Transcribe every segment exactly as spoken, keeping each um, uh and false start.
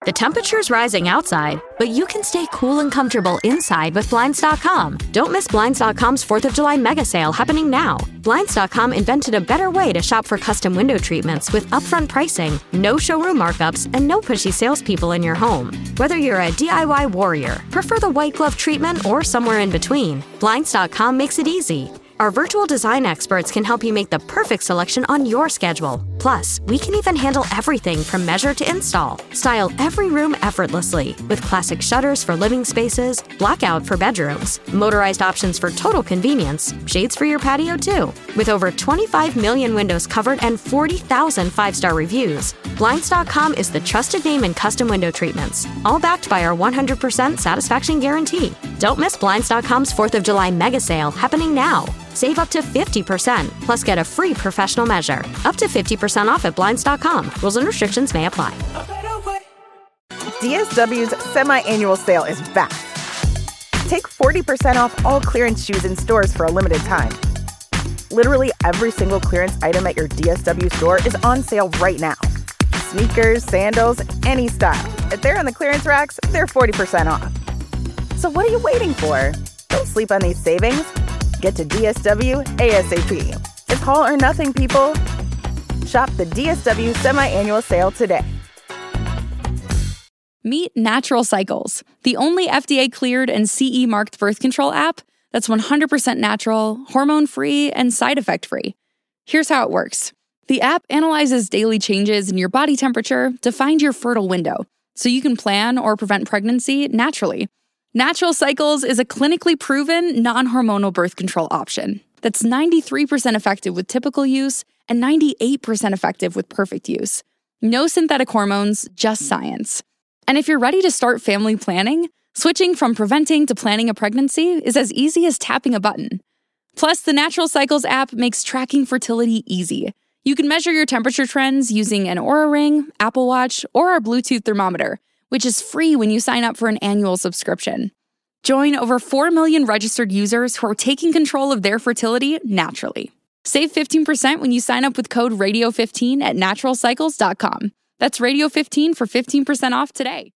The temperature's rising outside, but you can stay cool and comfortable inside with Blinds dot com. Don't miss Blinds dot com's fourth of July mega sale happening now. Blinds dot com invented a better way to shop for custom window treatments with upfront pricing, no showroom markups, and no pushy salespeople in your home. Whether you're a D I Y warrior, prefer the white glove treatment, or somewhere in between, Blinds dot com makes it easy. Our virtual design experts can help you make the perfect selection on your schedule. Plus, we can even handle everything from measure to install. Style every room effortlessly with classic shutters for living spaces, blackout for bedrooms, motorized options for total convenience, shades for your patio too. With over twenty-five million windows covered and forty thousand five-star reviews, Blinds dot com is the trusted name in custom window treatments, all backed by our one hundred percent satisfaction guarantee. Don't miss Blinds dot com's fourth of July mega sale happening now. Save up to fifty percent, plus get a free professional measure. Up to fifty percent off at Blinds dot com. Rules and restrictions may apply. D S W's semi-annual sale is back. Take forty percent off all clearance shoes in stores for a limited time. Literally every single clearance item at your D S W store is on sale right now. Sneakers, sandals, any style. If they're on the clearance racks, they're forty percent off. So what are you waiting for? Don't sleep on these savings. Get to D S W ASAP. It's all or nothing, people. Shop the D S W semi-annual sale today. Meet Natural Cycles, the only F D A-cleared and C E-marked birth control app that's one hundred percent natural, hormone-free, and side effect-free. Here's how it works. The app analyzes daily changes in your body temperature to find your fertile window, so you can plan or prevent pregnancy naturally. Natural Cycles is a clinically proven, non-hormonal birth control option that's ninety-three percent effective with typical use and ninety-eight percent effective with perfect use. No synthetic hormones, just science. And if you're ready to start family planning, switching from preventing to planning a pregnancy is as easy as tapping a button. Plus, the Natural Cycles app makes tracking fertility easy. You can measure your temperature trends using an Oura Ring, Apple Watch, or our Bluetooth thermometer, which is free when you sign up for an annual subscription. Join over four million registered users who are taking control of their fertility naturally. Save fifteen percent when you sign up with code radio fifteen at natural cycles dot com. That's radio fifteen for fifteen percent off today.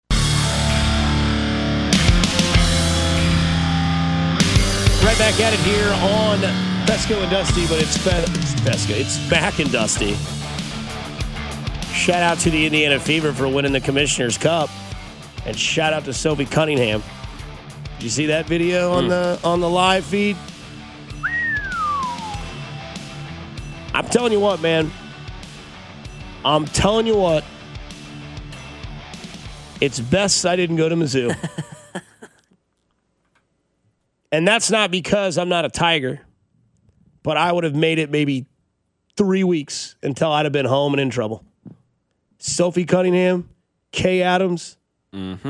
Right back at it here on Fesco and Dusty, but it's, Fe- it's Fesco. It's Back and Dusty. Shout out to the Indiana Fever for winning the Commissioner's Cup. And shout out to Sophie Cunningham. Did you see that video on mm. the on the live feed? I'm telling you what, man. I'm telling you what. It's best I didn't go to Mizzou. And that's not because I'm not a Tiger. But I would have made it maybe three weeks until I'd have been home and in trouble. Sophie Cunningham, Kay Adams. Mm-hmm.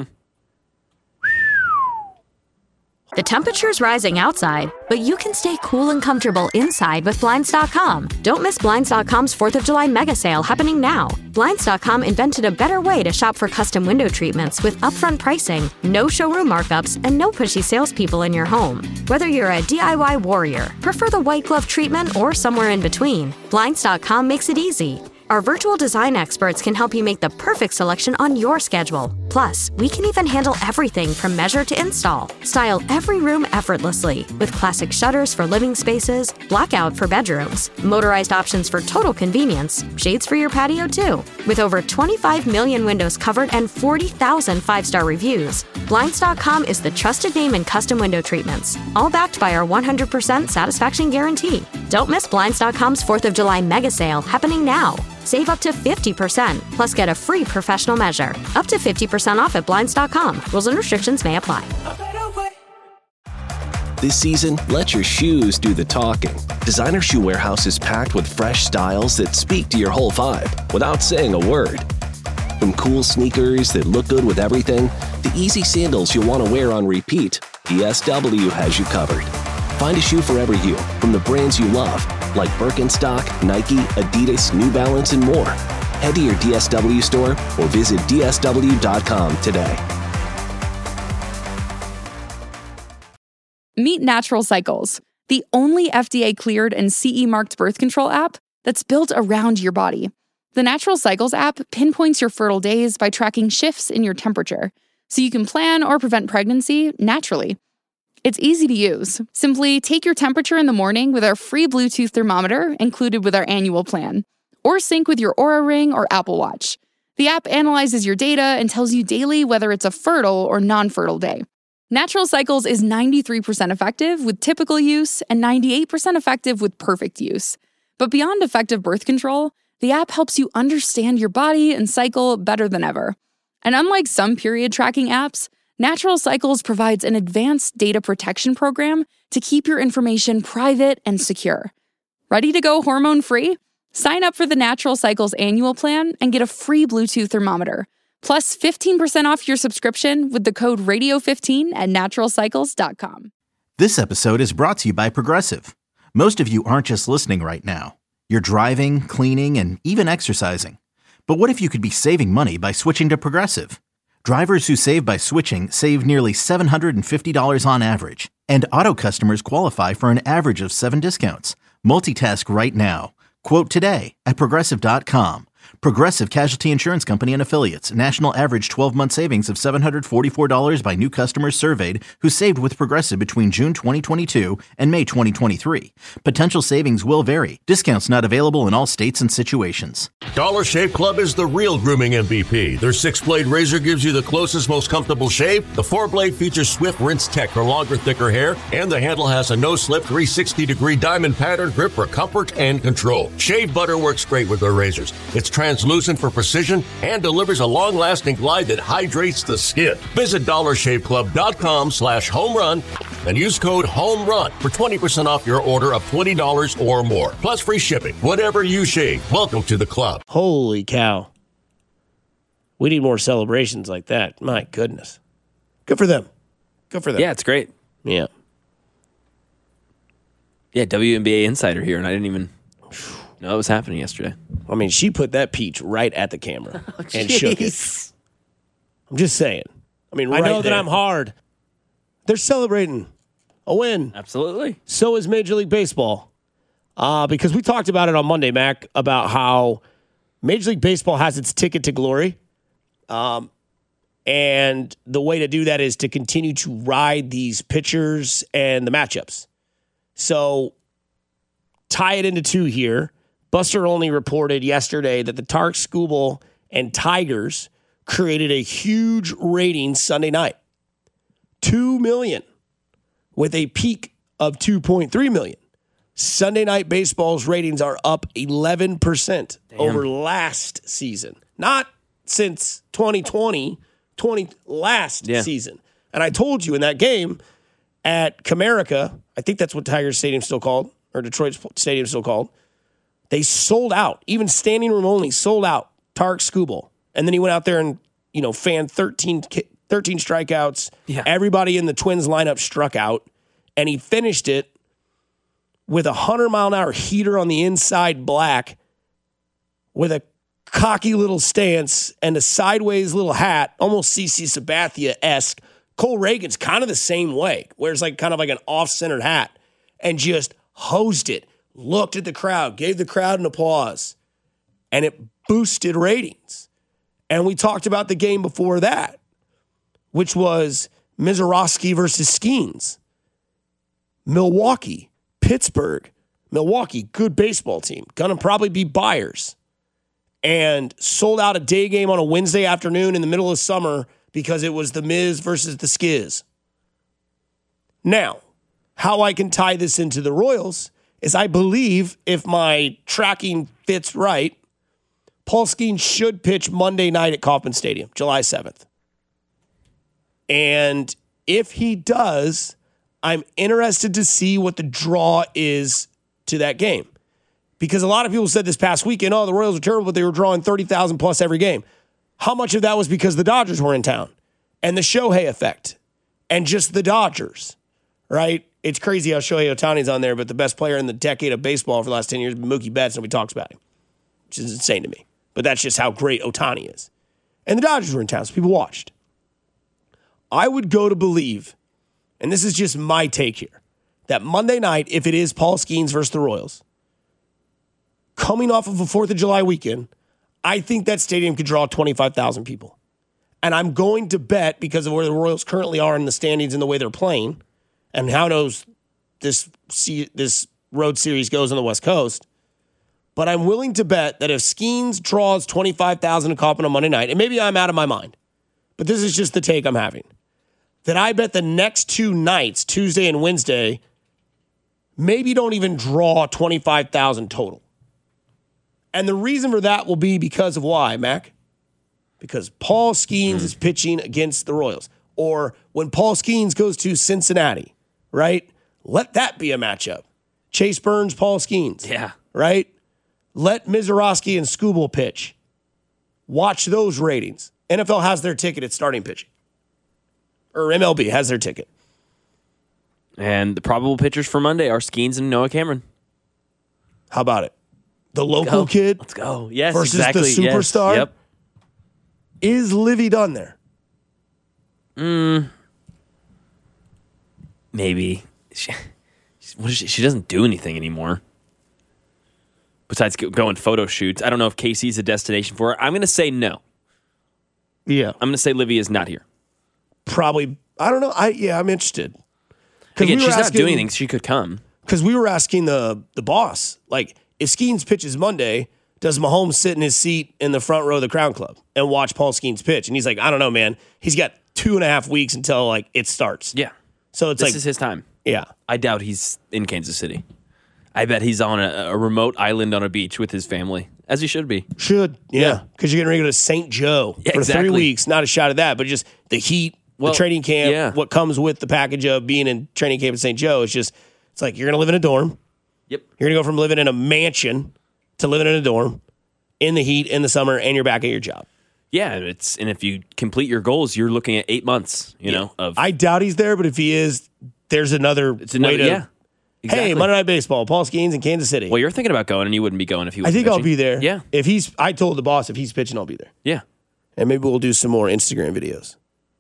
The temperature's rising outside, but you can stay cool and comfortable inside with Blinds dot com. Don't miss Blinds dot com's fourth of July mega sale happening now. Blinds dot com invented a better way to shop for custom window treatments with upfront pricing, no showroom markups, and no pushy salespeople in your home. Whether you're a D I Y warrior, prefer the white glove treatment, or somewhere in between, Blinds dot com makes it easy. Our virtual design experts can help you make the perfect selection on your schedule. Plus, we can even handle everything from measure to install. Style every room effortlessly with classic shutters for living spaces, blackout for bedrooms, motorized options for total convenience, shades for your patio too. With over twenty-five million windows covered and forty thousand five-star reviews, Blinds dot com is the trusted name in custom window treatments, all backed by our one hundred percent satisfaction guarantee. Don't miss Blinds dot com's fourth of July mega sale happening now. Save up to fifty percent, plus get a free professional measure. Up to fifty percent off at Blinds dot com. Rules and restrictions may apply. This season, let your shoes do the talking. Designer Shoe Warehouse is packed with fresh styles that speak to your whole vibe without saying a word. From cool sneakers that look good with everything, to easy sandals you'll want to wear on repeat, D S W has you covered. Find a shoe forever you from the brands you love, like Birkenstock, Nike, Adidas, New Balance, and more. Head to your D S W store or visit D S W dot com today. Meet Natural Cycles, the only F D A-cleared and C E-marked birth control app that's built around your body. The Natural Cycles app pinpoints your fertile days by tracking shifts in your temperature, so you can plan or prevent pregnancy naturally. It's easy to use. Simply take your temperature in the morning with our free Bluetooth thermometer included with our annual plan, or sync with your Oura Ring or Apple Watch. The app analyzes your data and tells you daily whether it's a fertile or non-fertile day. Natural Cycles is ninety-three percent effective with typical use and ninety-eight percent effective with perfect use. But beyond effective birth control, the app helps you understand your body and cycle better than ever. And unlike some period tracking apps, Natural Cycles provides an advanced data protection program to keep your information private and secure. Ready to go hormone-free? Sign up for the Natural Cycles annual plan and get a free Bluetooth thermometer, plus fifteen percent off your subscription with the code radio fifteen at natural cycles dot com. This episode is brought to you by Progressive. Most of you aren't just listening right now. You're driving, cleaning, and even exercising. But what if you could be saving money by switching to Progressive? Drivers who save by switching save nearly seven hundred fifty dollars on average, and auto customers qualify for an average of seven discounts. Multitask right now. Quote today at progressive dot com. Progressive Casualty Insurance Company and Affiliates. National average twelve-month savings of seven hundred forty-four dollars by new customers surveyed who saved with Progressive between June twenty twenty-two and May twenty twenty-three. Potential savings will vary. Discounts not available in all states and situations. Dollar Shave Club is the real grooming M V P. Their six-blade razor gives you the closest, most comfortable shave. The four-blade features swift rinse tech for longer, thicker hair. And the handle has a no-slip three hundred sixty degree diamond pattern grip for comfort and control. Shave butter works great with their razors. It's translucent for precision and delivers a long-lasting glide that hydrates the skin. Visit dollar shave club dot com slash home run and use code HOMERUN for twenty percent off your order of twenty dollars or more. Plus free shipping. Whatever you shave, welcome to the club. Holy cow. We need more celebrations like that. My goodness. Good for them. Good for them. Yeah, it's great. Yeah. Yeah, W N B A Insider here, and I didn't even know it was happening yesterday. I mean, she put that peach right at the camera oh, and shook it. I'm just saying. I mean, right I know there. that I'm hard. They're celebrating a win. Absolutely. So is Major League Baseball. Uh, because we talked about it on Monday, Mac, about how Major League Baseball has its ticket to glory. Um, and the way to do that is to continue to ride these pitchers and the matchups. So tie it into two here. Buster Olney reported yesterday that the Tark Skubal and Tigers created a huge rating Sunday night. two million with a peak of two point three million. Sunday Night Baseball's ratings are up eleven percent Damn. Over last season. Not since twenty twenty, twenty last yeah. season. And I told you in that game at Comerica, I think that's what Tigers Stadium's still called, or Detroit Stadium's still called. They sold out, even standing room only, sold out Tark Skubal. And then he went out there and, you know, fanned thirteen, thirteen strikeouts. Yeah. Everybody in the Twins lineup struck out. And he finished it with a one hundred mile an hour heater on the inside black with a cocky little stance and a sideways little hat, almost C C Sabathia-esque. Cole Reagan's kind of the same way, wears like kind of like an off-centered hat, and just hosed it. Looked at the crowd, gave the crowd an applause, and it boosted ratings. And we talked about the game before that, which was Mizorowski versus Skeens. Milwaukee, Pittsburgh. Milwaukee, good baseball team. Gonna probably be buyers. And sold out a day game on a Wednesday afternoon in the middle of summer because it was the Miz versus the Skiz. Now, how I can tie this into the Royals is I believe, if my tracking fits right, Paul Skeens should pitch Monday night at Kauffman Stadium, July seventh. And if he does, I'm interested to see what the draw is to that game. Because a lot of people said this past weekend, oh, the Royals were terrible, but they were drawing thirty thousand plus every game. How much of that was because the Dodgers were in town and the Shohei effect and just the Dodgers, right? It's crazy how Shohei Ohtani's on there, but the best player in the decade of baseball for the last ten years has been Mookie Betts. Nobody talks about him, which is insane to me. But that's just how great Ohtani is. And the Dodgers were in town, so people watched. I would go to believe, and this is just my take here, that Monday night, if it is Paul Skeens versus the Royals, coming off of a fourth of July weekend, I think that stadium could draw twenty-five thousand people. And I'm going to bet, because of where the Royals currently are in the standings and the way they're playing, and how knows this this road series goes on the West Coast, but I'm willing to bet that if Skeens draws twenty-five thousand a Kauffman on Monday night, and maybe I'm out of my mind, but this is just the take I'm having, that I bet the next two nights, Tuesday and Wednesday, maybe don't even draw twenty-five thousand total. And the reason for that will be because of why, Mac? Because Paul Skeens mm. is pitching against the Royals. Or when Paul Skeens goes to Cincinnati, right? Let that be a matchup. Chase Burns, Paul Skeens. Yeah. Right? Let Mizorowski and Skubal pitch. Watch those ratings. N F L has their ticket at starting pitching. Or M L B has their ticket. And the probable pitchers for Monday are Skeens and Noah Cameron. How about it? The local Let's kid Let's go. Yes, versus exactly. the superstar. Yes. Yep. Is Livy done there? Mm, maybe. She, what is she, she doesn't do anything anymore. Besides going photo shoots. I don't know if K C's a destination for her. I'm going to say no. Yeah. I'm going to say Livy is not here. Probably. I don't know. I Yeah, I'm interested. Again, we she's asking, not doing anything. She could come. Because we were asking the, the boss, like, if Skeens pitches Monday, does Mahomes sit in his seat in the front row of the Crown Club and watch Paul Skeens pitch? And he's like, I don't know, man. He's got two and a half weeks until, like, it starts. Yeah. So it's this like... This is his time. Yeah. I doubt he's in Kansas City. I bet he's on a, a remote island on a beach with his family, as he should be. Should, yeah. Because yeah. you're going to go to Saint Joe yeah, for exactly. three weeks. Not a shot at that, but just the heat, well, the training camp, yeah. what comes with the package of being in training camp at Saint Joe. It's just, it's like you're going to live in a dorm. Yep. You're going to go from living in a mansion to living in a dorm in the heat in the summer, and you're back at your job. Yeah, it's and if you complete your goals, you're looking at eight months. You yeah. know, of I doubt he's there, but if he is, there's another it's another, way to. Yeah, exactly. Hey, Monday Night Baseball, Paul Skeens in Kansas City. Well, you're thinking about going, and you wouldn't be going if he was. I think pitching. I'll be there. Yeah. If he's, I told the boss if he's pitching, I'll be there. Yeah. And maybe we'll do some more Instagram videos.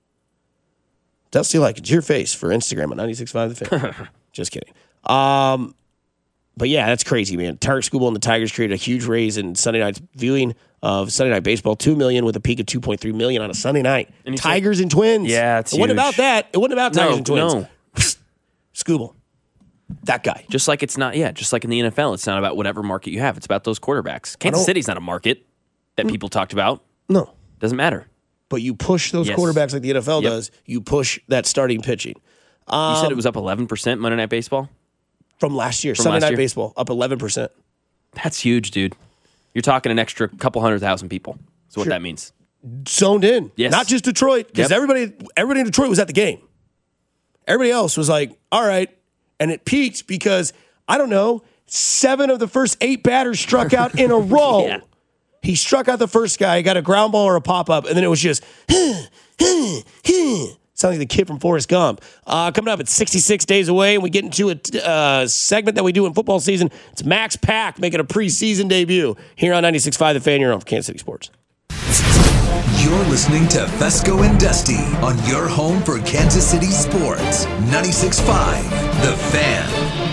Dusty, like it's your face for Instagram at ninety-six point five The Fan. Just kidding. Um. But yeah, that's crazy, man. Tarek Skubal and the Tigers created a huge raise in Sunday night's viewing of Sunday Night Baseball, two million dollars with a peak of two point three million dollars on a Sunday night. And Tigers and Twins. Yeah, it's It wasn't huge. about that. It wasn't about Tigers no, and Twins. No, Skubal. That guy. Just like it's not, yeah, just like in the N F L, it's not about whatever market you have. It's about those quarterbacks. Kansas City's not a market that people talked about. No. Doesn't matter. But you push those yes. quarterbacks like the N F L yep. does. You push that starting pitching. Um, you said it was up eleven percent Monday Night Baseball? From last year. From Sunday last Night year? Baseball, up eleven percent. That's huge, dude. You're talking an extra couple hundred thousand people. That's what Sure. that means. Zoned in. Yes. Not just Detroit, because Yep. everybody, everybody in Detroit was at the game. Everybody else was like, all right. And it peaked because, I don't know, seven of the first eight batters struck out in a row. Yeah. He struck out the first guy, got a ground ball or a pop-up, and then it was just, sounds like the kid from Forrest Gump. Uh, coming up, it's sixty-six days away, and we get into a uh, segment that we do in football season. It's Max Pack making a preseason debut here on ninety-six point five The Fan, you're on Kansas City Sports. You're listening to Fesco and Dusty on your home for Kansas City sports. ninety-six point five The Fan.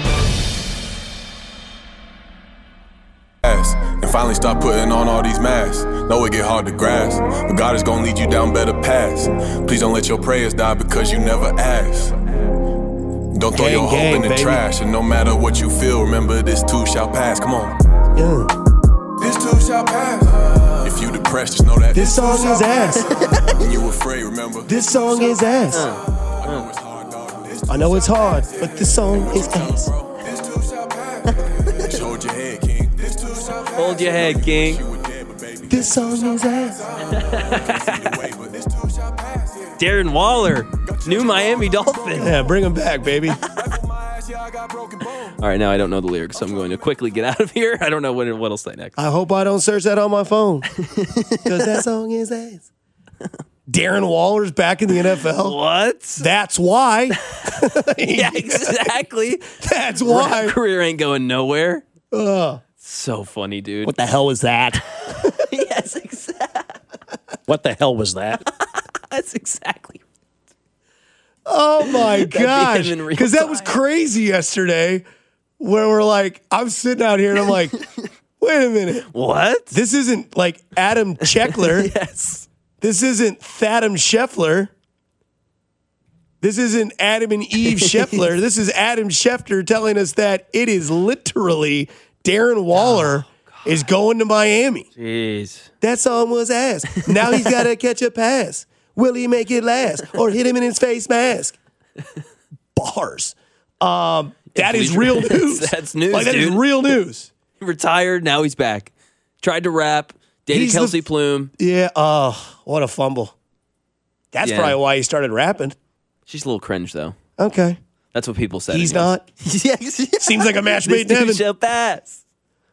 And finally stop putting on all these masks. Know it get hard to grasp, but God is gonna lead you down better paths. Please don't let your prayers die because you never asked. Don't throw Gang, your gang, hope in the baby. trash, and no matter what you feel, remember this too shall pass. Come on. Yeah. This too shall pass. If you depressed, just know that This song too shall is ass. pass. When you afraid, remember This song is ass. I know it's hard, dog. This I know it's hard, but this song is ass. This too shall pass. Just hold your head, King. This too shall pass. Hold your head, King. You were dead, but baby, This song is ass. this too shall pass. Darren Waller, new Miami Dolphin. Yeah, bring him back, baby. All right, now I don't know the lyrics, so I'm going to quickly get out of here. I don't know what what I'll say next. I hope I don't search that on my phone. Because that song is ass. Darren Waller's back in the N F L. What? That's why. Yeah, exactly. That's why. Rap career ain't going nowhere. Ugh. So funny, dude. What the hell was that? Yes, exactly. What the hell was that? That's exactly. Oh my be him gosh. in real Because that was time. crazy yesterday where we're like, I'm sitting out here and I'm like, Wait a minute. What? This isn't like Adam Scheffler. Yes. This isn't Thaddeum Scheffler. This isn't Adam and Eve Scheffler. This is Adam Schefter telling us that it is literally Darren Waller oh, is going to Miami. Jeez. That's almost asked. Now he's got to catch a pass. Will he make it last or hit him in his face mask? Bars. Um, that is real news. That's news, Like, that dude. is real news. He retired. Now he's back. Tried to rap. Dated He's Kelsey the- Plume. Yeah. Oh, what a fumble. That's Yeah. probably why he started rapping. She's a little cringe, though. Okay. That's what people said. He's anyways. not. Yes. Seems like a match This made in dude heaven. shall pass.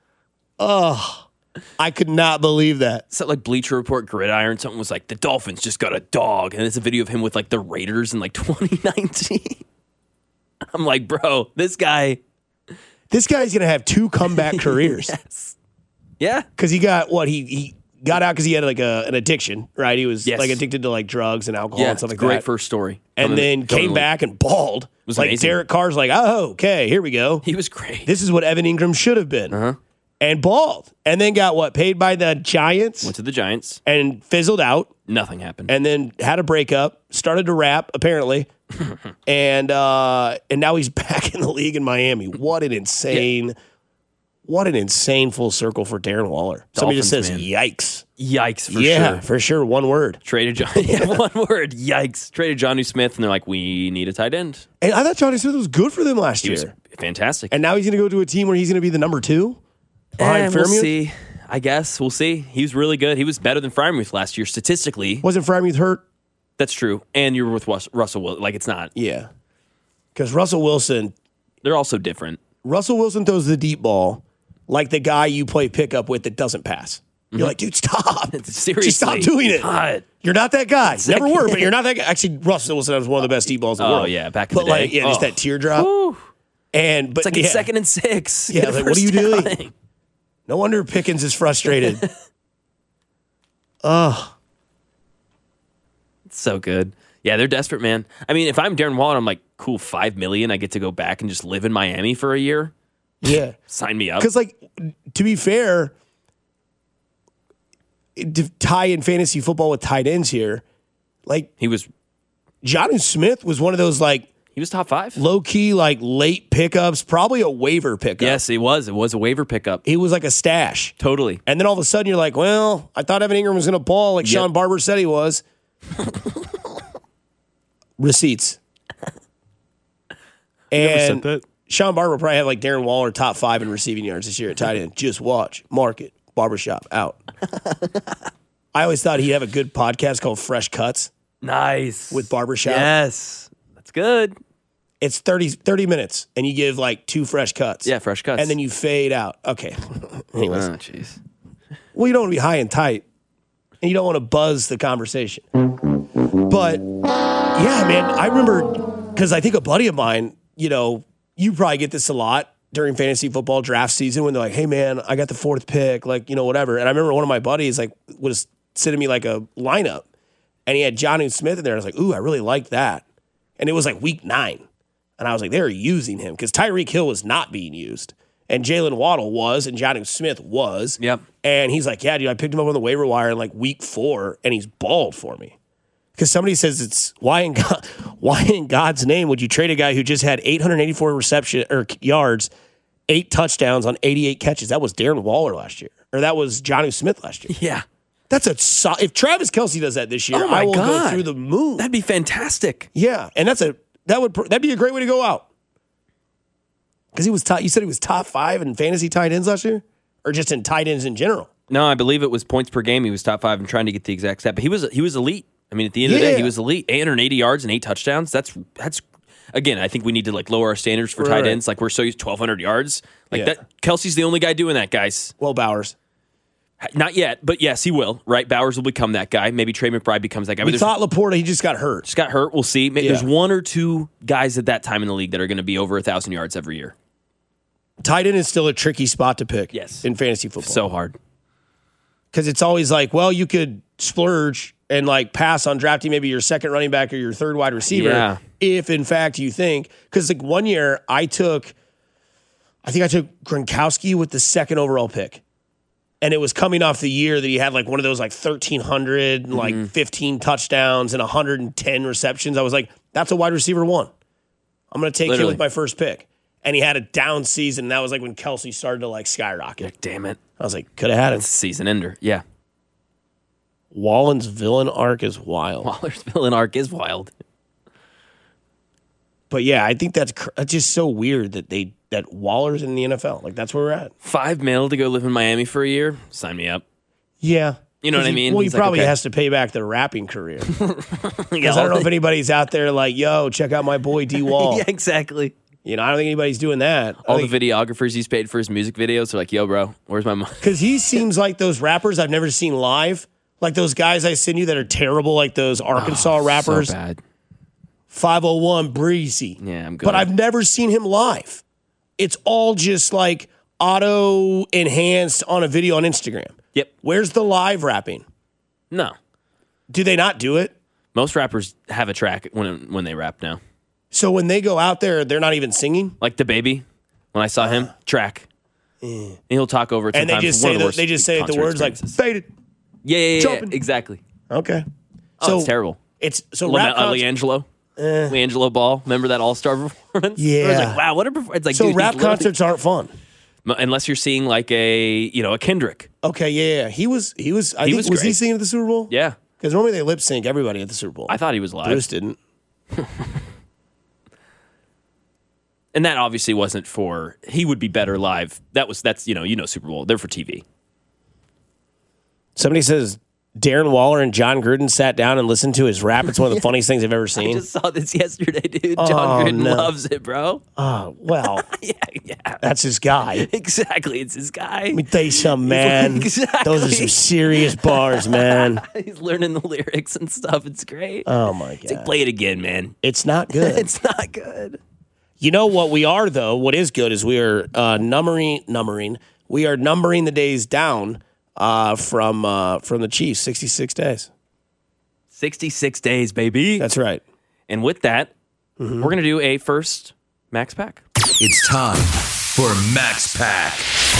Oh, I could not believe that. So like Bleacher Report, Gridiron, something was like, the Dolphins just got a dog. And it's a video of him with like the Raiders in like twenty nineteen. I'm like, bro, this guy. This guy's going to have two comeback careers. Yes. Yeah. Because he got what? He he got out because he had like a, an addiction, right? He was Yes. like addicted to like drugs and alcohol Yeah. and stuff like Great that. first story. And Coming- then coming came to back and balled. was like amazing. Derek Carr's like, oh, okay, here we go. He was great. This is what Evan Ingram should have been. Uh-huh. And balled. And then got what? Paid by the Giants Went to the Giants. and fizzled out. Nothing happened. And then had a breakup, started to rap, apparently. and uh, and now he's back in the league in Miami. What an insane, yeah. what an insane full circle for Darren Waller. Somebody just says, man. yikes. Yikes, for yeah, sure. for sure. One word. Traded John. Yeah, one word. Yikes. Traded Jonnu Smith, and they're like, we need a tight end. And I thought Johnny Smith was good for them last He year. was fantastic. And now he's going to go to a team where he's going to be the number two behind And we'll Freiermuth. see. I guess we'll see. He was really good. He was better than Freiermuth last year statistically. Wasn't Freiermuth hurt? That's true. And you were with Rus- Russell Wilson. Like, it's not. Yeah. Because Russell Wilson, They're also different. Russell Wilson throws the deep ball like the guy you play pickup with that doesn't pass. You're like, dude, stop. Seriously. Just stop doing it. God. You're not that guy. Never were, but you're not that guy. Actually, Russell Wilson was one of the best deep balls in the Oh, world. yeah, back in but the day. like, yeah, just Oh. that teardrop. Whew. And but It's like yeah. it's second and six. Yeah, Get a like, what are you first doing? down. No wonder Pickens is frustrated. Ugh. It's so good. Yeah, they're desperate, man. I mean, if I'm Darren Waller, I'm like, cool, five million. I get to go back and just live in Miami for a year. Yeah. Sign me up. Because, like, to be fair, to tie in fantasy football with tight ends here, like, He was Jonnu Smith was one of those, like, he was top five. low key, like, late pickups, probably a waiver pickup. Yes, it was. It was a waiver pickup. He was like a stash. Totally. And then all of a sudden you're like, well, I thought Evan Ingram was going to ball like Yep. Sean Barber said he was. Receipts. And that. Sean Barber probably had like Darren Waller top five in receiving yards this year at tight end. Just watch. Market. Barbershop. Out. I always thought he'd have a good podcast called Fresh Cuts Nice. with Barbershop. Yes. That's good. It's thirty, thirty minutes and you give like two fresh cuts. Yeah, fresh cuts. And then you fade out. Okay. Anyways. Oh, jeez. Well, you don't want to be high and tight, and you don't want to buzz the conversation. But yeah, man, I remember because I think a buddy of mine, you know, you probably get this a lot during fantasy football draft season when they're like, "Hey, man, I got the fourth pick," like you know, whatever. And I remember one of my buddies like was sending me like a lineup, and he had Jonnu Smith in there. I was like, "Ooh, I really like that," and it was like week nine, and I was like, "They're using him because Tyreek Hill was not being used." And Jalen Waddle was, and Jonnu Smith was. Yep. And he's like, yeah, dude, I picked him up on the waiver wire in like week four, and he's balled for me. Because somebody says it's why in God, why in God's name would you trade a guy who just had eight hundred eighty-four reception or yards, eight touchdowns on eighty-eight catches? That was Darren Waller last year, or that was Jonnu Smith last year. Yeah. That's a so- if Travis Kelce does that this year, Oh my I will God. go through the moon. That'd be fantastic. Yeah, and that's a that would that'd be a great way to go out. Because he was top, you said he was top five in fantasy tight ends last year, or just in tight ends in general. No, I believe it was points per game. He was top five. I'm trying to get the exact stat, but he was he was elite. I mean, at the end of the Yeah. day, he was elite. eight hundred eighty yards and eight touchdowns. That's that's again. I think we need to like lower our standards for Right. tight ends. Like we're so used to twelve hundred yards. Like Yeah. that. Kelsey's the only guy doing that, guys. Well, Bowers. Not yet, but yes, he will. Right, Bowers will become that guy. Maybe Trey McBride becomes that guy. We But there's- thought Laporta, he just got hurt. just got hurt. We'll see. Maybe Yeah. There's one or two guys at that time in the league that are going to be over a thousand yards every year. Tight end is still a tricky spot to pick. Yes. In fantasy football. So hard. Because it's always like, well, you could splurge and like pass on drafting maybe your second running back or your third wide receiver. Yeah. If in fact you think, because like one year I took, I think I took Gronkowski with the second overall pick. And it was coming off the year that he had like one of those like thirteen hundred, mm-hmm. like fifteen touchdowns and one hundred ten receptions. I was like, that's a wide receiver one. I'm going to take Literally. him with my first pick. And he had a down season. And that was like when Kelsey started to like skyrocket. Like, damn it. I was like, could have had him. It's a season ender. Yeah. Wallen's villain arc is wild. Waller's villain arc is wild. But yeah, I think that's, cr- that's just so weird that they that Waller's in the N F L. Like, that's where we're at. Five mil to go live in Miami for a year? Sign me up. Yeah. You know what he, I mean? Well, he He's like, probably okay. has to pay back the rapping career. Because Yeah, I don't know if anybody's out there like, yo, check out my boy D Wall. yeah, exactly. You know, I don't think anybody's doing that. All the videographers he's paid for his music videos are like, yo, bro, where's my money? Because he seems like those rappers I've never seen live. Like those guys I send you that are terrible, like those Arkansas oh, rappers. So bad. five oh one Breezy. Yeah, I'm good. But I've never seen him live. It's all just like auto enhanced on a video on Instagram. Yep. Where's the live rapping? No. Do they not do it? Most rappers have a track when when they rap now. So when they go out there, they're not even singing? Like the baby, when I saw him, track. Yeah. And he'll talk over it And sometimes. they just One say of the, worst they just say the concert words like experiences. faded. Yeah, yeah, yeah, jumping. yeah, exactly. Okay. Oh, So it's terrible. It's so Lame- rap uh, con- Leangelo. Eh. Leangelo Ball. Remember that All-Star performance? Yeah. It was like, wow, what a performance. It's like, so dude, rap he's literally- concerts aren't fun. Unless you're seeing like a, you know, a Kendrick. Okay, yeah, yeah. He was he was I He think was was he great. singing at the Super Bowl? Yeah. Because normally they lip sync everybody at the Super Bowl. I thought he was live. Bruce didn't. And that obviously wasn't for, he would be better live. That was, that's, you know, you know Super Bowl. They're for T V. Somebody says Darren Waller and John Gruden sat down and listened to his rap. It's one of the funniest things I've ever I seen. just saw this yesterday, dude. Oh, John Gruden no. loves it, bro. Oh, well, yeah, yeah. that's his guy. Exactly. It's his guy. Let me tell you something, man. Exactly. Those are some serious bars, man. He's learning the lyrics and stuff. It's great. Oh, my It's like, God. play it again, man. It's not good. It's not good. You know what we are, though? What is good is we are uh, numbering, numbering. We are numbering the days down uh, from uh, from the Chiefs, sixty-six days. sixty-six days, baby. That's right. And with that, Mm-hmm. we're going to do a first Max Pack. It's time for Max Pack.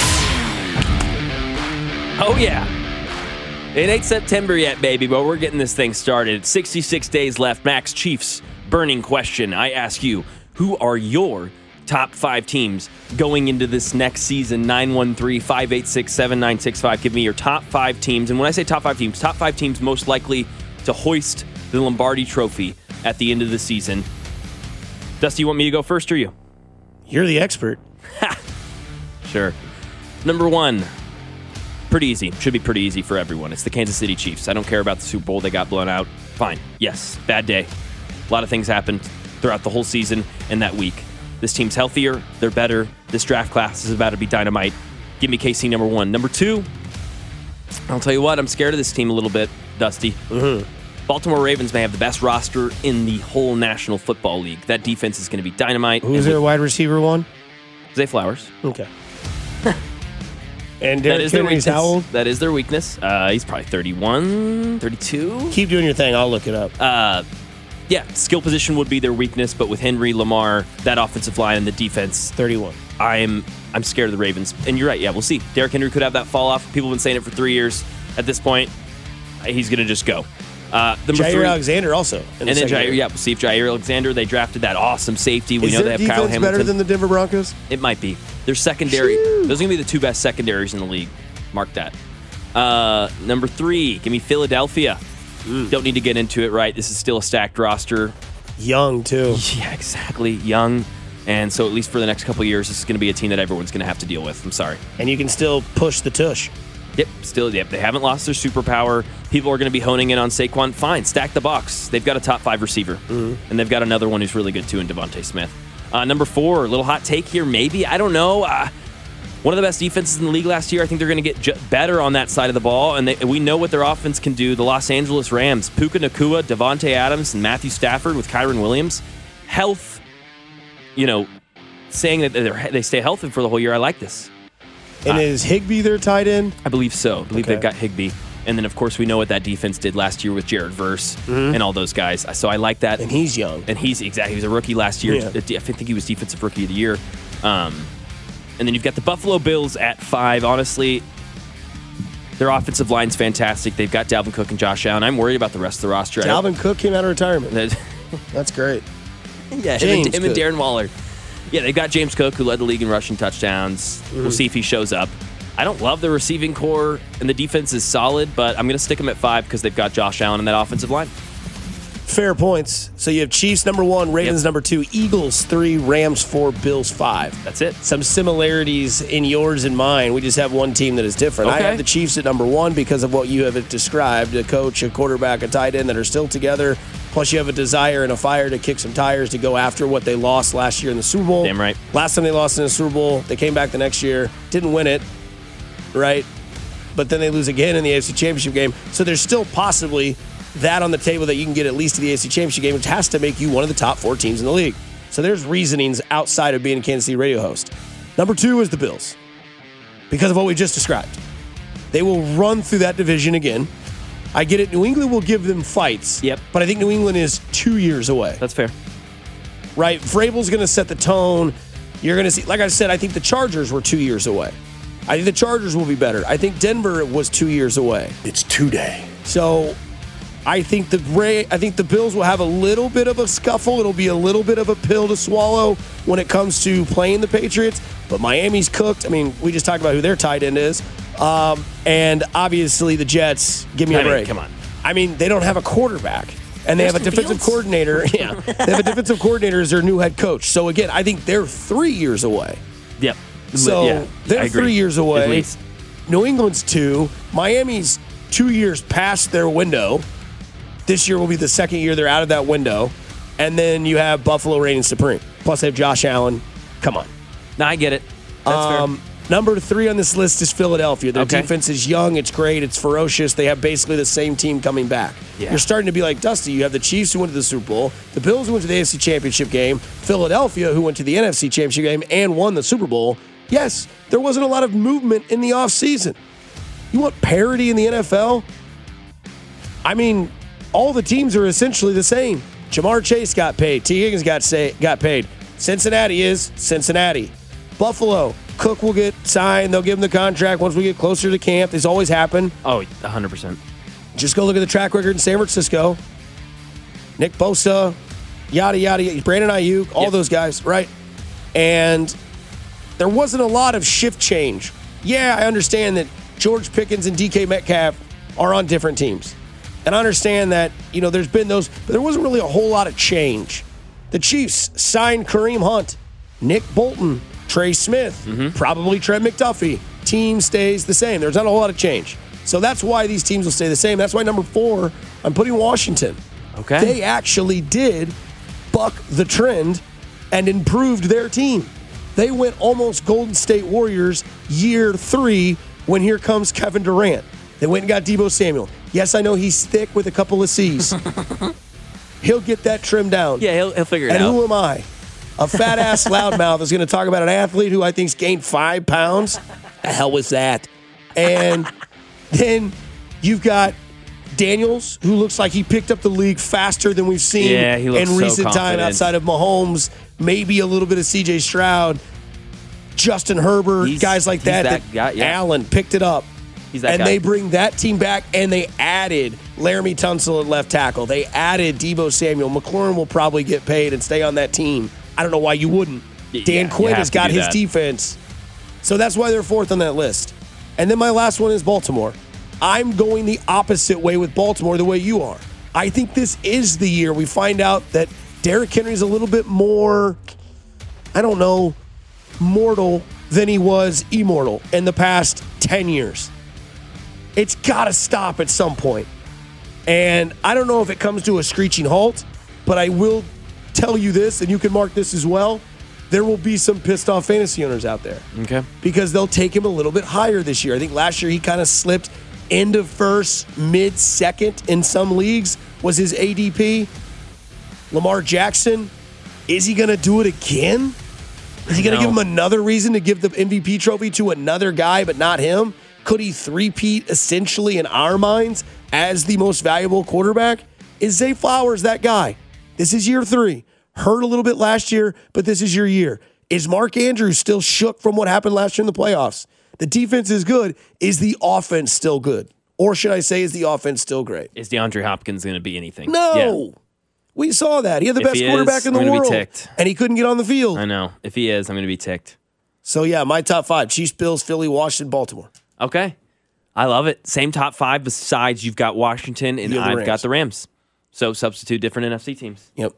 Oh, yeah. It ain't September yet, baby, but we're getting this thing started. sixty-six days left. Max Chiefs, burning question. I ask you, who are your top five teams going into this next season? nine one three, five eight six, seven nine six five. Give me your top five teams. And when I say top five teams, top five teams most likely to hoist the Lombardi Trophy at the end of the season. Dusty, you want me to go first or you? You're the expert. Sure. Number one, pretty easy. Should be pretty easy for everyone. It's the Kansas City Chiefs. I don't care about the Super Bowl. They got blown out. Fine. Yes. Bad day. A lot of things happened throughout the whole season and that week. This team's healthier. They're better. This draft class is about to be dynamite. Give me K C number one. Number two, I'll tell you what, I'm scared of this team a little bit, Dusty. Mm-hmm. Baltimore Ravens may have the best roster in the whole National Football League. That defense is going to be dynamite. Who's their wide receiver one? Zay Flowers. Okay. And That Derrick is their Henry's weakness. how old? That is their weakness. Uh, he's probably thirty-one, thirty-two. Keep doing your thing. I'll look it up. Uh, yeah, skill position would be their weakness, but with Henry, Lamar, that offensive line, and the defense, thirty-one. I'm I'm scared of the Ravens. And you're right. Yeah, we'll see. Derrick Henry could have that fall off. People have been saying it for three years. At this point, he's going to just go. Uh, number Jair three, Alexander also. In and the then Jair, secondary. yeah, we'll see if Jair Alexander. They drafted that awesome safety. We Is know their they have Kyle defense Hamilton. better than the Denver Broncos? It might be. Their secondary. Those are going to be the two best secondaries in the league. Mark that. Uh, number three, give me Philadelphia. Mm. Don't need to get into it, right? This is still a stacked roster. Young, too. Yeah, exactly. Young. And so at least for the next couple of years, this is going to be a team that everyone's going to have to deal with. I'm sorry. And you can still push the tush. Yep, still, yep. They haven't lost their superpower. People are going to be honing in on Saquon. Fine, stack the box. They've got a top five receiver. Mm-hmm. And they've got another one who's really good, too, in Devontae Smith. Uh, number four, a little hot take here, maybe. I don't know. Uh, one of the best defenses in the league last year. I think they're going to get j- better on that side of the ball. And they, we know what their offense can do. The Los Angeles Rams, Puka Nacua, Devontae Adams, and Matthew Stafford with Kyron Williams. Health, you know, saying that they're, they stay healthy for the whole year. I like this. And Uh, is Higbee their tight end? I believe so. I believe Okay. they've got Higbee. And then, of course, we know what that defense did last year with Jared Verse Mm-hmm. and all those guys. So I like that. And he's young. And he's exactly, he was a rookie last year. Yeah. I think he was Defensive Rookie of the Year. Um, and then you've got the Buffalo Bills at five. Honestly, Their offensive line's fantastic. They've got Dalvin Cook and Josh Allen. I'm worried about the rest of the roster. Dalvin Cook came out of retirement. That's great. Yeah, James him, and, him and Cook. Darren Waller. Yeah, they've got James Cook, who led the league in rushing touchdowns. Mm-hmm. We'll see if he shows up. I don't love the receiving core, and the defense is solid, but I'm going to stick them at five because they've got Josh Allen in that offensive line. Fair points. So you have Chiefs number one, Ravens Yep. number two, Eagles three, Rams four, Bills five. That's it. Some similarities in yours and mine. We just have one team that is different. I Okay. have the Chiefs at number one because of what you have described, a coach, a quarterback, a tight end that are still together. Plus you have a desire and a fire to kick some tires to go after what they lost last year in the Super Bowl. Damn right. Last time they lost in the Super Bowl, they came back the next year, didn't win it, right? But then they lose again in the A F C Championship game. So there's still possibly that on the table that you can get at least to the A F C Championship game, which has to make you one of the top four teams in the league. So there's reasonings outside of being a Kansas City radio host. Number two is the Bills, because of what we just described. They will run through that division again. I get it. New England will give them fights. Yep. But I think New England is two years away. That's fair. Right? Vrabel's going to set the tone. You're going to see, like I said, I think the Chargers were two years away. I think the Chargers will be better. I think Denver was two years away. It's today. So I think the Ray, I think the Bills will have a little bit of a scuffle. It'll be a little bit of a pill to swallow when it comes to playing the Patriots. But Miami's cooked. I mean, we just talked about who their tight end is. Um, and obviously the Jets, give me a I mean, break. come on. I mean, they don't have a quarterback. And they have a Justin defensive Fields? coordinator. Yeah. They have a defensive coordinator as their new head coach. So again, I think they're three years away. Yep. So Yeah, I they're agree. three years At away. least. New England's two. Miami's two years past their window. This year will be the second year they're out of that window. And then you have Buffalo reigning supreme. Plus they have Josh Allen. Come on. No, I get it. That's Um, number three on this list is Philadelphia. Their Okay. defense is young. It's great. It's ferocious. They have basically the same team coming back. Yeah. You're starting to be like, Dusty, you have the Chiefs who went to the Super Bowl, the Bills who went to the A F C Championship game, Philadelphia who went to the N F C Championship game and won the Super Bowl. Yes, there wasn't a lot of movement in the offseason. You want parity in the N F L? I mean, all the teams are essentially the same. Jamar Chase got paid. T. Higgins got say, got paid. Cincinnati is Cincinnati. Buffalo, Cook will get signed. They'll give him the contract once we get closer to camp. This always happen. Oh, one hundred percent. Just go look at the track record in San Francisco. Nick Bosa, yada, yada, yada. Brandon Ayuk, all Yep. those guys, right? And there wasn't a lot of shift change. Yeah, I understand that George Pickens and D K Metcalf are on different teams. And I understand that, you know, there's been those, but there wasn't really a whole lot of change. The Chiefs signed Kareem Hunt, Nick Bolton, Trey Smith, Mm-hmm. probably Trent McDuffie. Team stays the same. There's not a whole lot of change. So that's why these teams will stay the same. That's why number four, I'm putting Washington. Okay. They actually did buck the trend and improved their team. They went almost Golden State Warriors year three when here comes Kevin Durant. They went and got Deebo Samuel. Yes, I know he's thick with a couple of C's. He'll get that trimmed down. Yeah, he'll, he'll figure it And out. who am I? A fat ass loudmouth is going to talk about an athlete who I think's gained five pounds. The hell was that? And then you've got Daniels, who looks like he picked up the league faster than we've seen Yeah, he looks in so recent time confident. outside of Mahomes, maybe a little bit of C J Stroud, Justin Herbert, He's- guys like he's that. that guy, yeah. Allen picked it up. He's that and guy. they bring that team back, and they added Laramie Tunsil at left tackle. They added Deebo Samuel. McLaurin will probably get paid and stay on that team. I don't know why you wouldn't. Y- Dan yeah, Quinn you has have to got do his that. defense. So that's why they're fourth on that list. And then my last one is Baltimore. I'm going the opposite way with Baltimore, the way you are. I think this is the year we find out that Derrick Henry's a little bit more, I don't know, mortal than he was immortal in the past ten years. It's got to stop at some point. And I don't know if it comes to a screeching halt, but I will tell you this, and you can mark this as well. There will be some pissed off fantasy owners out there Okay. because they'll take him a little bit higher this year. I think last year he kind of slipped end of first, mid second in some leagues was his A D P. Lamar Jackson, is he going to do it again? Is he going to No. give him another reason to give the M V P trophy to another guy but not him? Could he three-peat essentially in our minds as the most valuable quarterback? Is Zay Flowers that guy? This is year three. Hurt a little bit last year, but this is your year. Is Mark Andrews still shook from what happened last year in the playoffs? The defense is good. Is the offense still good? Or should I say, is the offense still great? Is DeAndre Hopkins going to be anything? No. Yeah. We saw that. He had the If best he quarterback is, in the I'm gonna world. be ticked. And he couldn't get on the field. I know. If he is, I'm going to be ticked. So, yeah, my top five. Chiefs, Bills, Philly, Washington, Baltimore. Okay. I love it. Same top five besides you've got Washington and You have the I've Rams. got the Rams. So substitute different N F C teams. Yep.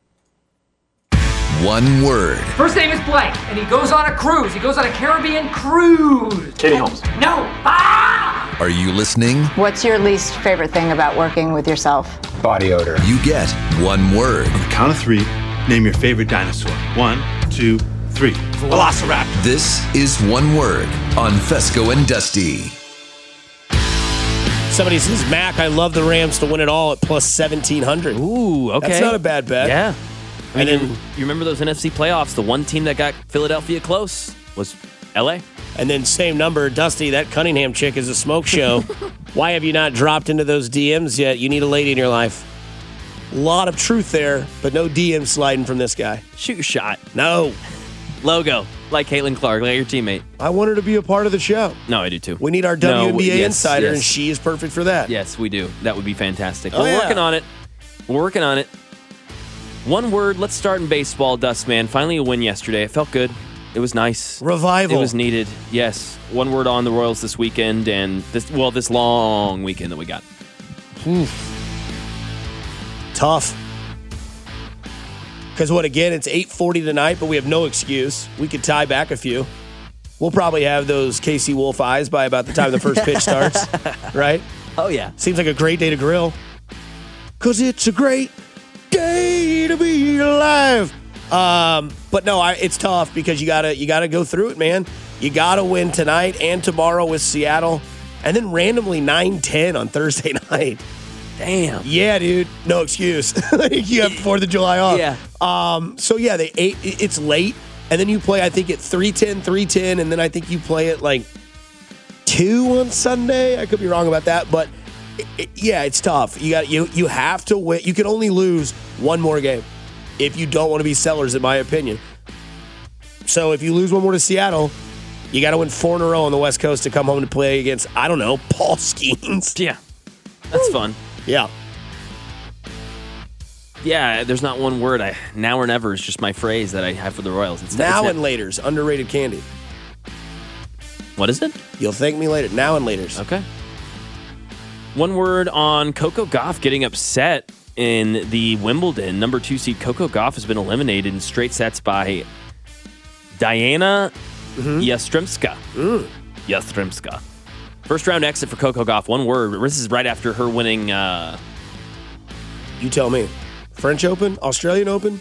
One word. First name is blank, and he goes on a cruise. He goes on a Caribbean cruise. Katie Holmes. No. Ah! Are you listening? What's your least favorite thing about working with yourself? Body odor. You get one word. On the count of three, name your favorite dinosaur. One, two, three. Velociraptor. This is One Word on Fesco and Dusty. Somebody says, Mac, I love the Rams to win it all at plus seventeen hundred. Ooh, okay. That's not a bad bet. Yeah. I mean, And then- you, you remember those N F C playoffs? The one team that got Philadelphia close was L A. And then same number, Dusty, that Cunningham chick is a smoke show. Why have you not dropped into those D Ms yet? You need a lady in your life. A lot of truth there, but no D M sliding from this guy. Shoot your shot. No. Logo, like Caitlin Clark, like your teammate. I want her to be a part of the show. No, I do too. We need our No, W N B A yes, insider, yes. and she is perfect for that. Yes, we do. That would be fantastic. Oh, We're yeah. working on it. We're working on it. One word. Let's start in baseball, Dustman. Finally a win yesterday. It felt good. It was nice. Revival. It was needed. Yes. One word on the Royals this weekend and this, well, this long weekend that we got. Tough. Because what, again, it's eight forty tonight, but we have no excuse. We could tie back a few. We'll probably have those K C Wolf eyes by about the time the first pitch starts, right? Oh, yeah. Seems like a great day to grill. Because it's a great day to be alive. Um, but no, I, it's tough because you gotta you gotta go through it, man. You gotta win tonight and tomorrow with Seattle, and then randomly nine ten on Thursday night. Damn. Yeah, dude. No excuse. You have Fourth of July off. Yeah. Um. So yeah, they eight. It's late, and then you play. I think at three ten, three ten, and then I think you play at like two on Sunday. I could be wrong about that, but it, it, yeah, it's tough. You got you. You have to win. You can only lose one more game if you don't want to be sellers, in my opinion. So if you lose one more to Seattle, you got to win four in a row on the West Coast to come home to play against, I don't know, Paul Skeens. Yeah. That's Woo. fun. Yeah. Yeah, there's not one word. I now or never is just my phrase that I have for the Royals. It's Now it's and later's underrated candy. What is it? You'll thank me later. Now and later's. Okay. One word on Coco Gauff getting upset in the Wimbledon. Number two seed Coco Gauff has been eliminated in straight sets by Diana mm-hmm. Yastremska. Mm. Yastremska. First round exit for Coco Gauff. One word. This is right after her winning. Uh, you tell me. French Open, Australian Open,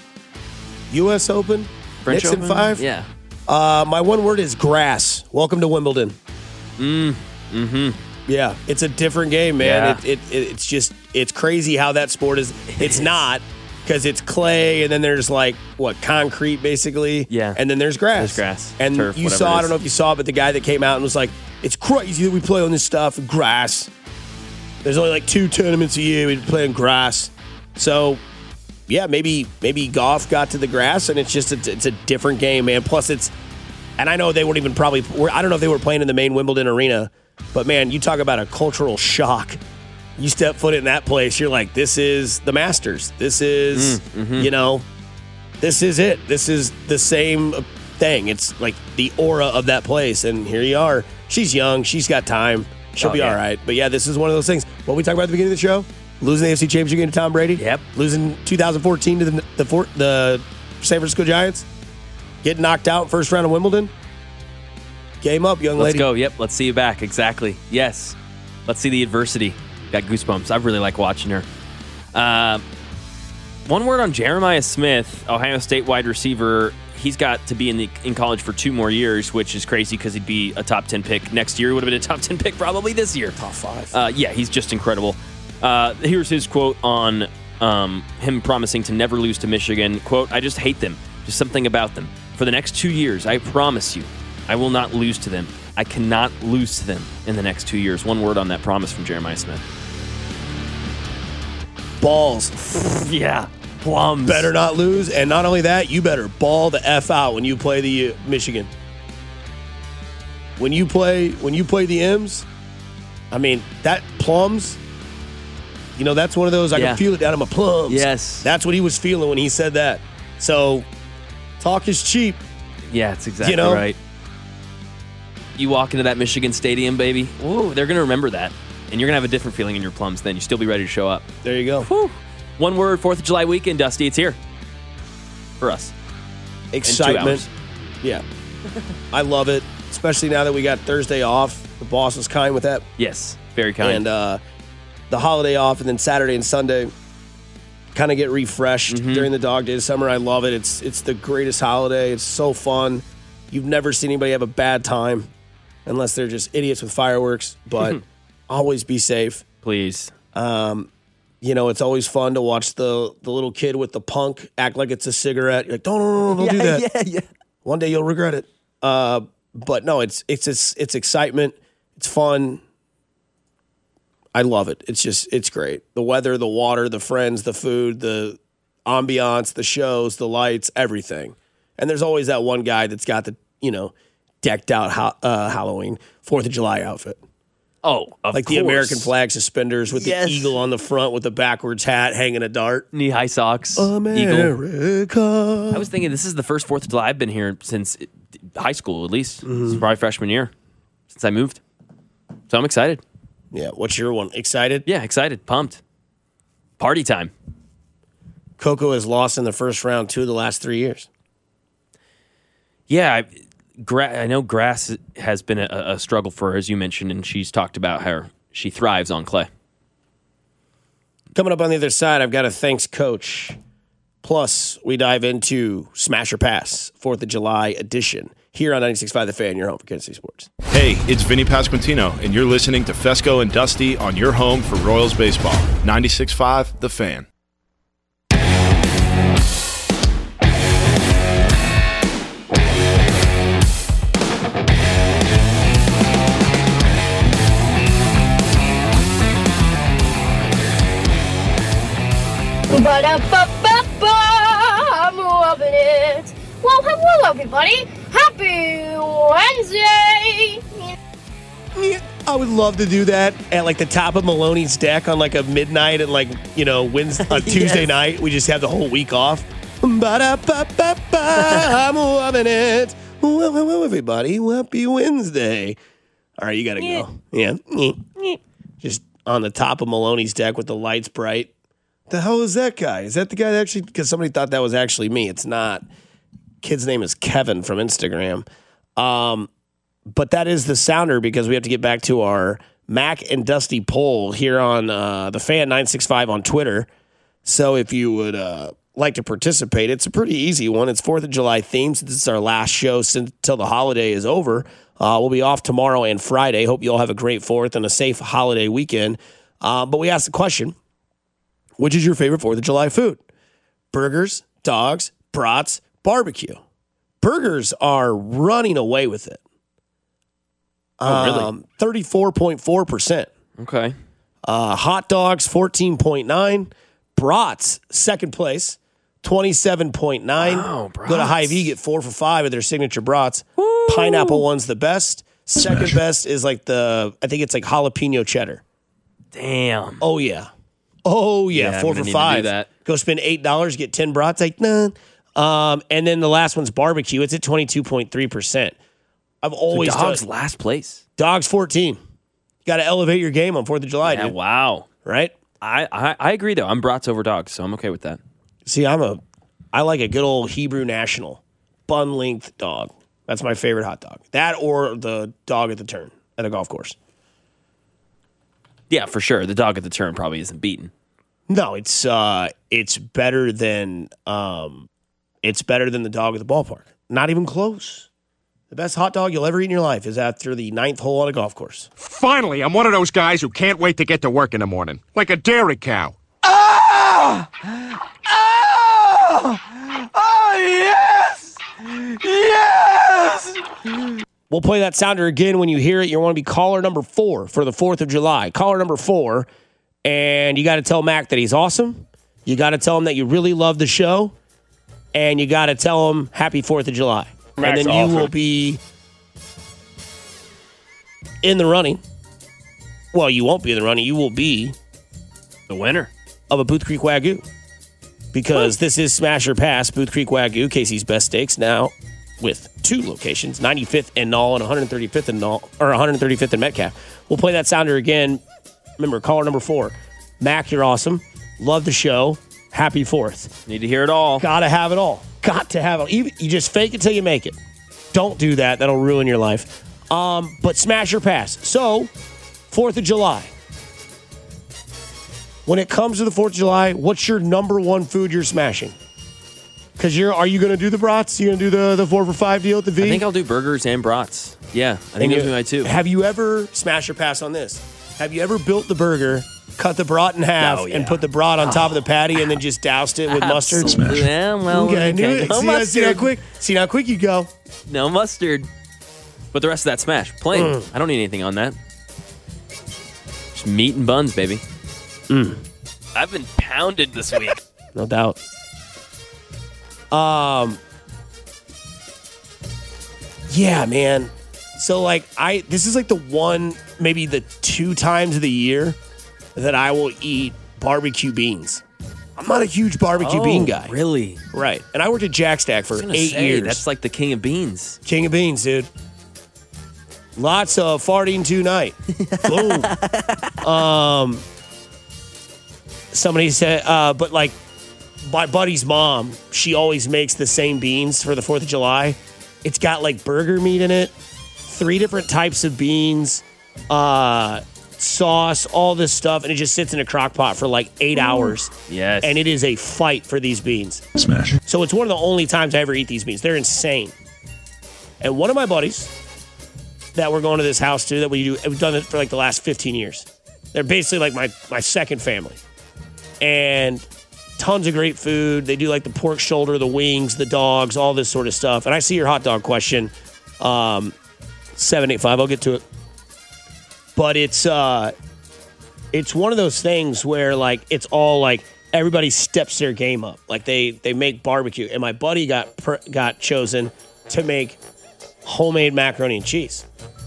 U S Open, French Nixon Open? five. Yeah. Uh, my one word is grass. Welcome to Wimbledon. Mm. Mm-hmm. Yeah, it's a different game, man. Yeah. It, it, it it's just it's crazy how that sport is. It's not because it's clay and then there's like what concrete basically. Yeah. And then there's grass. There's grass. And Turf, you whatever saw. it I is. don't know if you saw, but the guy that came out and was like, "It's crazy that we play on this stuff grass. There's only like two tournaments a year we play on grass." So, yeah, maybe maybe golf got to the grass, and it's just a, it's a different game, man. Plus, it's and I know they weren't even probably. I don't know if they were playing in the main Wimbledon arena, but man, you talk about a cultural shock. You step foot in that place, you're like, this is the Masters. This is Mm, mm-hmm. you know, this is it. This is the same thing. It's like the aura of that place, and here you are. She's young. She's got time. She'll Oh, be yeah. all right. But yeah, this is one of those things. What we talked about at the beginning of the show. Losing the A F C Championship game to Tom Brady. Yep. Losing two thousand fourteen to the the, Fort, the San Francisco Giants. Getting knocked out first round of Wimbledon. Game up, young Let's lady. go. Yep. Let's see you back. Exactly. Yes. Let's see the adversity. Got goosebumps. I really like watching her. Uh, one word on Jeremiah Smith, Ohio State wide receiver. He's got to be in the in college for two more years, which is crazy because he'd be a top ten pick next year. He would have been a top ten pick probably this year. Top five. Uh, yeah, he's just incredible. Uh, here's his quote on um, him promising to never lose to Michigan. Quote, "I just hate them. Just something about them. For the next two years, I promise you, I will not lose to them. I cannot lose to them in the next two years." One word on that promise from Jeremiah Smith. Balls. Yeah. Plums. Better not lose. And not only that, you better ball the F out when you play the uh, Michigan. when you play when you play the M's, I mean, that plums, you know, that's one of those, I Yeah. can feel it down in my plums. Yes. That's what he was feeling when he said that. So, talk is cheap. Yeah, it's exactly You know? right. You walk into that Michigan Stadium, baby. Ooh, they're going to remember that. And you're going to have a different feeling in your plums then. You still be ready to show up. There you go. Whew. One word, fourth of July weekend, Dusty. It's here. For us. Excitement. Yeah. I love it, especially now that we got Thursday off. The boss was kind with that. Yes, very kind. And uh, the holiday off, and then Saturday and Sunday kind of get refreshed Mm-hmm. during the dog days of summer. I love it. It's it's the greatest holiday. It's so fun. You've never seen anybody have a bad time unless they're just idiots with fireworks. But always be safe. Please. Um, you know, it's always fun to watch the the little kid with the punk act like it's a cigarette. You're like, don't, no, no, no, don't do that. Yeah, yeah. One day you'll regret it. Uh, but no, it's it's it's, it's excitement. It's fun. I love it. It's just, it's great. The weather, the water, the friends, the food, the ambiance, the shows, the lights, everything. And there's always that one guy that's got the, you know, decked out ha- uh, Halloween, fourth of July outfit. Oh, of Like course. the American flag suspenders with Yes. the eagle on the front with the backwards hat hanging a dart. Knee-high socks. Eagle. America. I was thinking this is the first fourth of July I've been here since high school, at least. Mm-hmm. It's probably freshman year since I moved. So I'm excited. Yeah, what's your one? Excited? Yeah, excited. Pumped. Party time. Coco has lost in the first round two of the last three years. Yeah, I, gra- I know grass has been a, a struggle for her, as you mentioned, and she's talked about how she thrives on clay. Coming up on the other side, I've got a thanks coach. Plus, we dive into Smash or Pass, fourth of July edition, here on ninety-six point five The Fan, your home for Kansas City Sports. Hey, it's Vinny Pasquantino, and you're listening to Fesco and Dusty on your home for Royals baseball. ninety-six point five The Fan. Ba-da-ba-ba-ba, I'm loving it. Well, hello, everybody. Happy Wednesday. I would love to do that at like the top of Maloney's deck on like a midnight and like, you know, Wednesday, on Tuesday Yes. night. We just have the whole week off. Ba-da-ba-ba-ba, I'm loving it. Well, hello, everybody. Happy Wednesday. All right, you got to go. Yeah. Just on the top of Maloney's deck with the lights bright. The hell is that guy? Is that the guy that actually, because somebody thought that was actually me. It's not. Kid's name is Kevin from Instagram. Um, but that is the sounder because we have to get back to our Mac and Dusty poll here on uh, the Fan nine sixty-five on Twitter. So if you would uh, like to participate, it's a pretty easy one. It's fourth of July themed. This is our last show until the holiday is over. Uh, we'll be off tomorrow and Friday. Hope you all have a great fourth and a safe holiday weekend. Uh, but we asked the question, which is your favorite fourth of July food? Burgers, dogs, brats, barbecue. Burgers are running away with it. Oh, really? Um, thirty-four point four percent. Okay. Uh, hot dogs, fourteen point nine. Brats, second place, twenty-seven point nine. Wow, Go to brats. Hy-Vee, get four for five of their signature brats. Pineapple one's the best. Second best is like the, I think it's like jalapeno cheddar. Damn. Oh, yeah. Oh, yeah. Yeah, I'm four gonna for need to five. do that. Go spend eight dollars, get ten brats. Like, nah. Um, and then the last one's barbecue. It's at twenty-two point three percent. I've always So dogs done- last place. Dogs fourteen. You got to elevate your game on fourth of July, Yeah, dude. wow. Right? I, I I agree though. I'm brats over dogs, so I'm okay with that. See, I'm a, I like a good old Hebrew National bun length dog. That's my favorite hot dog. That or the dog at the turn at a golf course. Yeah, for sure. The dog at the turn probably isn't beaten. No, it's uh, it's better than um, it's better than the dog at the ballpark. Not even close. The best hot dog you'll ever eat in your life is after the ninth hole on a golf course. Finally, I'm one of those guys who can't wait to get to work in the morning. Like a dairy cow. Oh! Oh! Oh, yes! Yes! We'll play that sounder again when you hear it. You want to be caller number four for the fourth of July. Caller number four, and you got to tell Mac that he's awesome. You got to tell him that you really love the show, and you got to tell him happy fourth of July. Mac's and then you awesome. will be in the running. Well, you won't be in the running. You will be the winner of a Booth Creek Wagyu. Because this is Smash or Pass, Booth Creek Wagyu, Casey's Best Steaks, now with two locations, ninety-fifth and Null and one hundred thirty-fifth and Null, or one hundred thirty-fifth and Metcalf. We'll play that sounder again. Remember, caller number four. Mac, you're awesome. Love the show. Happy fourth. Need to hear it all. Gotta have it all. Got to have it. You, you just fake it till you make it. Don't do that. That'll ruin your life. Um, but Smash or Pass. So, fourth of July. When it comes to the fourth of July, what's your number one food you're smashing? Because you're, are you going to do the brats? You going to do the, the four for five deal at the V? I think I'll do burgers and brats. Yeah, I think those are my two. Have you ever, Smash or Pass on this, have you ever built the burger, cut the brat in half, Oh, yeah. and put the brat on top of the patty and then just doused it with mustard? Absolutely. Yeah, well, okay, I knew okay. it. No See, how, see how mustard. quick? See how quick you go? No mustard. But the rest of that smash, plain. Mm. I don't need anything on that. Just meat and buns, baby. Mm. I've been pounded this week. No doubt. Um. Yeah, man. So, like, I this is like the one, maybe the two times of the year that I will eat barbecue beans. I'm not a huge barbecue Oh, bean guy. Really? Right. And I worked at Jack Stack for I was gonna eight say, years. That's like the king of beans. King of beans, dude. Lots of farting tonight. Boom. Um. Somebody said, uh, but like my buddy's mom, she always makes the same beans for the fourth of July. It's got like burger meat in it, three different types of beans, uh, sauce, all this stuff, and it just sits in a crock pot for like eight Ooh. hours. Yes. And it is a fight for these beans. Smash. So it's one of the only times I ever eat these beans. They're insane. And one of my buddies that we're going to this house to, that we do, we've done it for like the last fifteen years. They're basically like my, my second family. And tons of great food. They do like the pork shoulder, the wings, the dogs, all this sort of stuff. And I see your hot dog question. Um, seven eight five, I'll get to it. But it's uh, it's one of those things where like it's all like everybody steps their game up. Like they they make barbecue. And my buddy got per, got chosen to make homemade macaroni and cheese.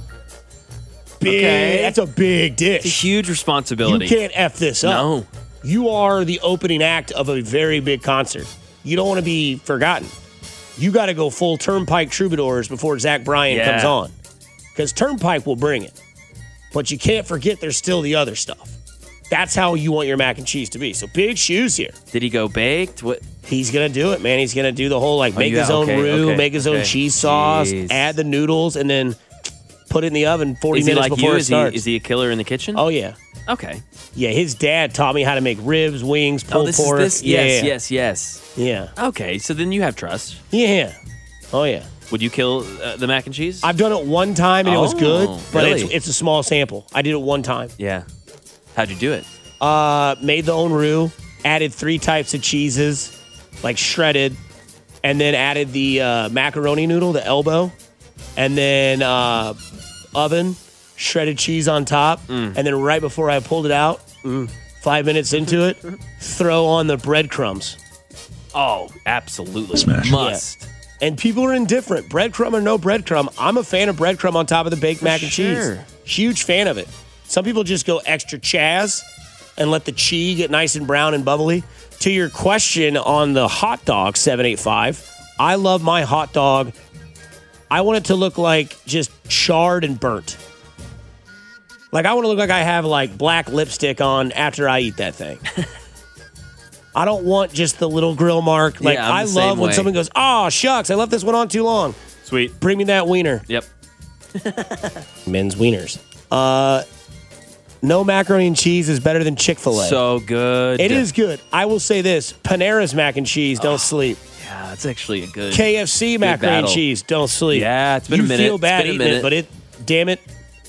Big, Okay. That's a big dish. It's a huge responsibility. You can't F this up. No. You are the opening act of a very big concert. You don't want to be forgotten. You got to go full Turnpike Troubadours before Zach Bryan Yeah. comes on. Because Turnpike will bring it. But you can't forget there's still the other stuff. That's how you want your mac and cheese to be. So big shoes here. Did he go baked? What? He's going to do it, man. He's going to do the whole, like, Oh, make yeah, his own okay, roux, okay, make his own okay. cheese sauce, Jeez. add the noodles, and then put it in the oven forty Is he minutes like before you? it Is he, starts. is he a killer in the kitchen? Oh, yeah. Okay. Yeah, his dad taught me how to make ribs, wings, pulled Oh, this pork. is this? Yeah, Yes, yeah. yes, yes. Yeah. Okay, so then you have trust. Yeah. Oh, yeah. Would you kill uh, the mac and cheese? I've done it one time and it was good, Oh, but really? it's, it's a small sample. I did it one time. Yeah. How'd you do it? Uh, made the own roux, added three types of cheeses, like shredded, and then added the uh, macaroni noodle, the elbow, and then uh, oven, shredded cheese on top, Mm. and then right before I pulled it out, mm, five minutes into it, throw on the breadcrumbs. Oh, absolutely. Smash. Must. Yeah. And people are indifferent. Breadcrumb or no breadcrumb, I'm a fan of breadcrumb on top of the baked mac and sure. cheese. Huge fan of it. Some people just go extra chaz and let the cheese get nice and brown and bubbly. To your question on the hot dog, seven eight five, I love my hot dog. I want it to look like just charred and burnt. Like I want to look like I have like black lipstick on after I eat that thing. I don't want just the little grill mark. Like Yeah, I'm I the love same when way. someone goes, "Oh shucks, I left this one on too long." Sweet. Bring me that wiener. Yep. Men's wieners. Uh, no macaroni and cheese is better than Chick-fil-A. So good. It is good. I will say this: Panera's mac and cheese, don't sleep. Yeah, that's actually a good. K F C macaroni and battle. cheese, don't sleep. Yeah, it's been you a minute. feel It's bad been a eating it, minute. but it, damn it,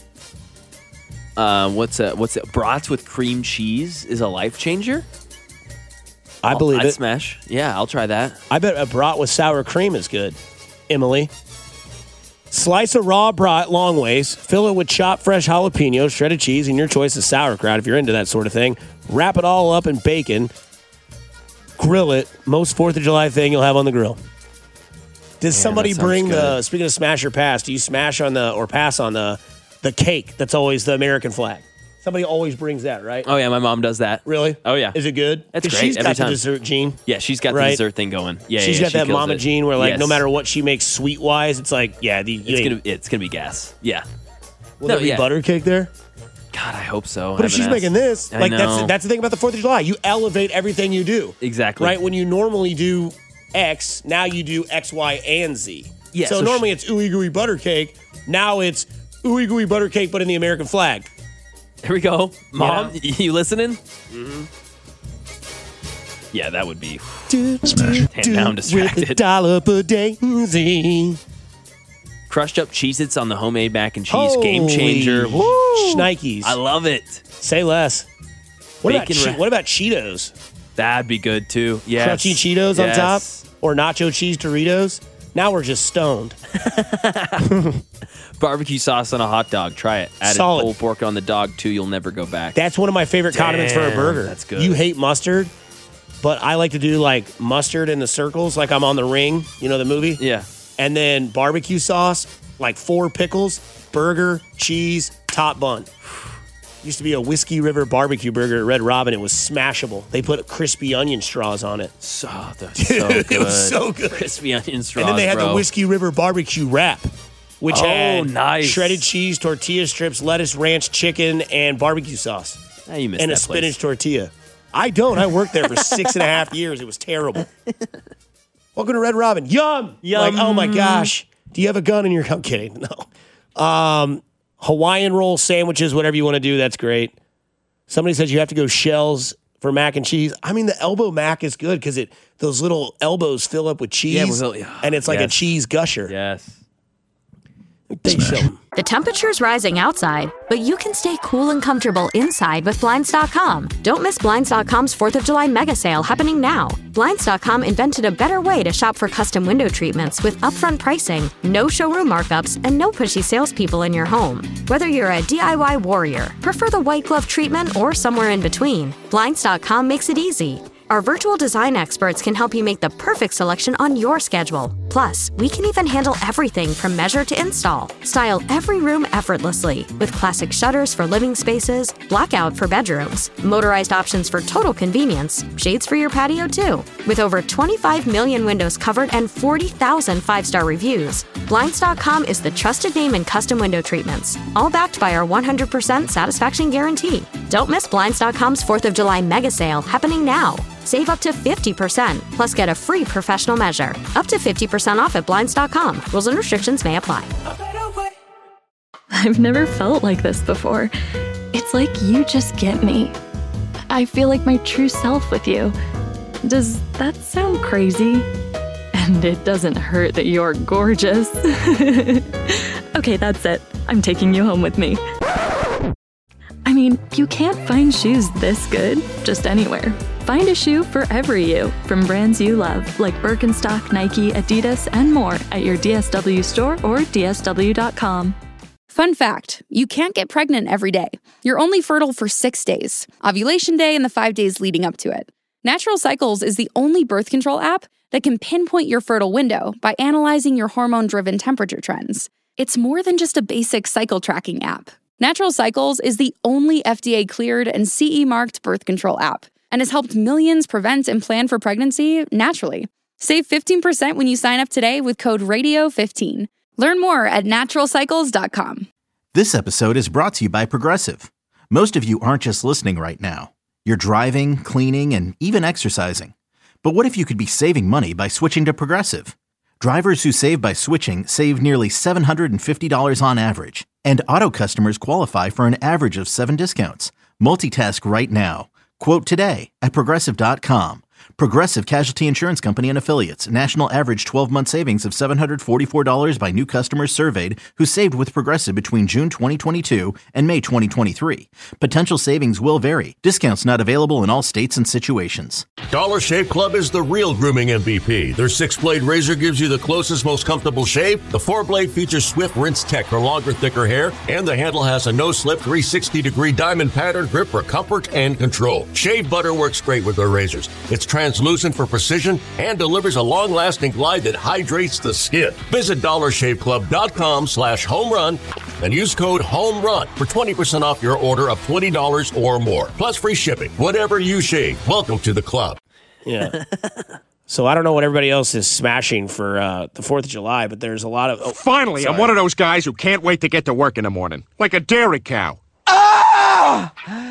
Um, what's that? What's that? Brats with cream cheese is a life changer. I I'll- believe I'd it. Smash. Yeah, I'll try that. I bet a brat with sour cream is good. Emily. Slice a raw brat long ways, fill it with chopped fresh jalapenos, shredded cheese, and your choice of sauerkraut if you're into that sort of thing. Wrap it all up in bacon. Grill it. Most fourth of July thing you'll have on the grill. Does Yeah, somebody that sounds bring the, good. speaking of smash or pass, do you smash on the, or pass on the, the cake that's always the American flag. Somebody always brings that, right? Oh, yeah, my mom does that. Really? Oh, yeah. Is it good? That's 'Cause great. She's Every got time. the dessert gene. Yeah, she's got right? the dessert thing going. Yeah, she's yeah, got she that kills mama it. gene where, like, Yes. no matter what she makes sweet-wise, it's like, yeah, the, It's gonna, it's gonna be gas. Yeah. Will No, there be yeah. butter cake there? God, I hope so. But I if she's haven't making asked. this, I like know. that's that's the thing about the Fourth of July. You elevate everything you do. Exactly. Right? When you normally do X, now you do X, Y, and Z. Yeah, So, so normally it's ooey gooey butter cake. Now it's ooey gooey butter cake, but in the American flag. Here we go. Mom, Yeah. you listening? Mm-hmm. Yeah, that would be Smash. hand down With distracted. a dollop a daisy. Crushed up Cheez-Its on the homemade mac and cheese. Game changer. Holy Woo! Shnikes. I love it. Say less. What about, Bacon che- wrap. what about Cheetos? That'd be good too. Yes. Crunchy Cheetos on Yes. top? Or nacho cheese Doritos? Now we're just stoned. Barbecue sauce on a hot dog. Try it. Added Solid. pulled pork on the dog too. You'll never go back. That's one of my favorite condiments for a Damn, burger. that's good. You hate mustard, but I like to do like mustard in the circles, like I'm on The Ring, you know the movie? Yeah. And then barbecue sauce, like four pickles, burger, cheese, top bun. Used to be a Whiskey River barbecue burger at Red Robin. It was smashable. They put crispy onion straws on it. So, that's so good. It was so good. Crispy onion straws, And then they had bro. the Whiskey River barbecue wrap, which Oh, had nice. shredded cheese, tortilla strips, lettuce, ranch, chicken, and barbecue sauce. Ah, you missed and a that place. spinach tortilla. I don't. I worked there for six and a half years. It was terrible. Welcome to Red Robin. Yum. Yum. Like, oh my gosh. Do you have a gun in your? I'm kidding. No. Um, Hawaiian roll sandwiches, whatever you want to do. That's great. Somebody says you have to go shells for mac and cheese. I mean, the elbow mac is good because it those little elbows fill up with cheese, Yeah, with little- and it's like a Yes. cheese gusher. Yes. Take some. The temperature's rising outside, but you can stay cool and comfortable inside with Blinds dot com. Don't miss Blinds dot com's fourth of July mega sale happening now. Blinds dot com invented a better way to shop for custom window treatments with upfront pricing, no showroom markups, and no pushy salespeople in your home. Whether you're a D I Y warrior, prefer the white glove treatment, or somewhere in between, Blinds dot com makes it easy. Our virtual design experts can help you make the perfect selection on your schedule. Plus, we can even handle everything from measure to install. Style every room effortlessly with classic shutters for living spaces, blackout for bedrooms, motorized options for total convenience, shades for your patio too. With over twenty-five million windows covered and forty thousand five-star reviews, Blinds dot com is the trusted name in custom window treatments, all backed by our one hundred percent satisfaction guarantee. Don't miss Blinds dot com's fourth of July mega sale happening now. Save up to fifty percent, plus get a free professional measure. Up to fifty percent off at Blinds dot com. Rules and restrictions may apply. I've never felt like this before. It's like you just get me. I feel like my true self with you. Does that sound crazy? And it doesn't hurt that you're gorgeous. Okay, that's it. I'm taking you home with me. I mean, you can't find shoes this good just anywhere. Find a shoe for every you from brands you love, like Birkenstock, Nike, Adidas, and more at your D S W store or D S W dot com. Fun fact, you can't get pregnant every day. You're only fertile for six days, ovulation day and the five days leading up to it. Natural Cycles is the only birth control app that can pinpoint your fertile window by analyzing your hormone-driven temperature trends. It's more than just a basic cycle tracking app. Natural Cycles is the only F D A-cleared and C E-marked birth control app and has helped millions prevent and plan for pregnancy naturally. Save fifteen percent when you sign up today with code radio fifteen. Learn more at natural cycles dot com. This episode is brought to you by Progressive. Most of you aren't just listening right now. You're driving, cleaning, and even exercising. But what if you could be saving money by switching to Progressive? Drivers who save by switching save nearly seven hundred fifty dollars on average. And auto customers qualify for an average of seven discounts. Multitask right now. Quote today at progressive dot com. Progressive Casualty Insurance Company and Affiliates. National average twelve-month savings of seven hundred forty-four dollars by new customers surveyed who saved with Progressive between June twenty twenty-two and May twenty twenty-three. Potential savings will vary. Discounts not available in all states and situations. Dollar Shave Club is the real grooming M V P. Their six-blade razor gives you the closest, most comfortable shave. The four-blade features Swift Rinse Tech for longer, thicker hair. And the handle has a no-slip three hundred sixty degree diamond pattern grip for comfort and control. Shave butter works great with their razors. It's translucent for precision and delivers a long-lasting glide that hydrates the skin. Visit dollar shave club dot com slash home run and use code HOMERUN for twenty percent off your order of twenty dollars or more, plus free shipping. Whatever you shave, welcome to the club. Yeah. So I don't know what everybody else is smashing for uh, the fourth of July, but there's a lot of... Oh, Finally, sorry. I'm one of those guys who can't wait to get to work in the morning. Like a dairy cow. Ah!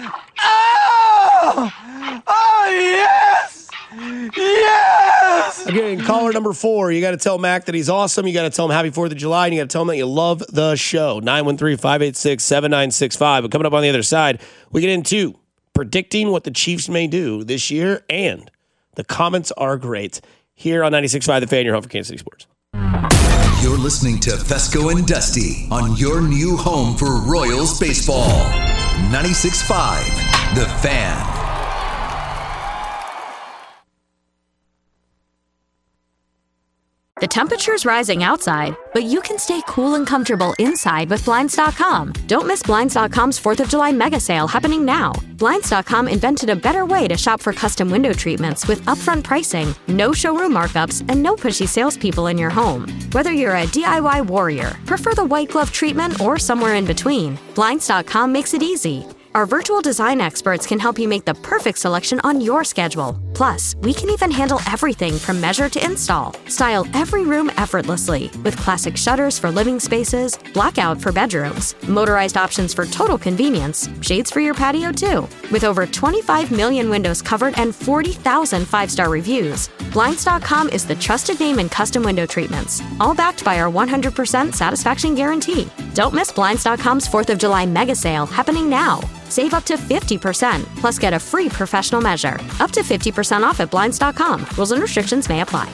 Ah! Oh, yes! Yes! Again, caller number four, you got to tell Mac that he's awesome. You got to tell him happy fourth of July, and you got to tell him that you love the show. nine one three, five eight six, seven nine six five. But coming up on the other side, we get into predicting what the Chiefs may do this year, and the comments are great here on ninety-six point five The Fan, your home for Kansas City Sports. You're listening to Fesco and Dusty on your new home for Royals baseball. ninety-six point five The Fan. The temperature's rising outside, but you can stay cool and comfortable inside with Blinds dot com. Don't miss Blinds dot com's fourth of July mega sale happening now. Blinds dot com invented a better way to shop for custom window treatments with upfront pricing, no showroom markups, and no pushy salespeople in your home. Whether you're a D I Y warrior, prefer the white glove treatment, or somewhere in between, Blinds dot com makes it easy. Our virtual design experts can help you make the perfect selection on your schedule. Plus, we can even handle everything from measure to install. Style every room effortlessly with classic shutters for living spaces, blackout for bedrooms, motorized options for total convenience, shades for your patio too. With over twenty-five million windows covered and forty thousand five-star reviews, Blinds dot com is the trusted name in custom window treatments, all backed by our one hundred percent satisfaction guarantee. Don't miss Blinds dot com's fourth of July mega sale happening now. Save up to fifty percent, plus get a free professional measure. Up to fifty percent off at Blinds dot com. Rules and restrictions may apply.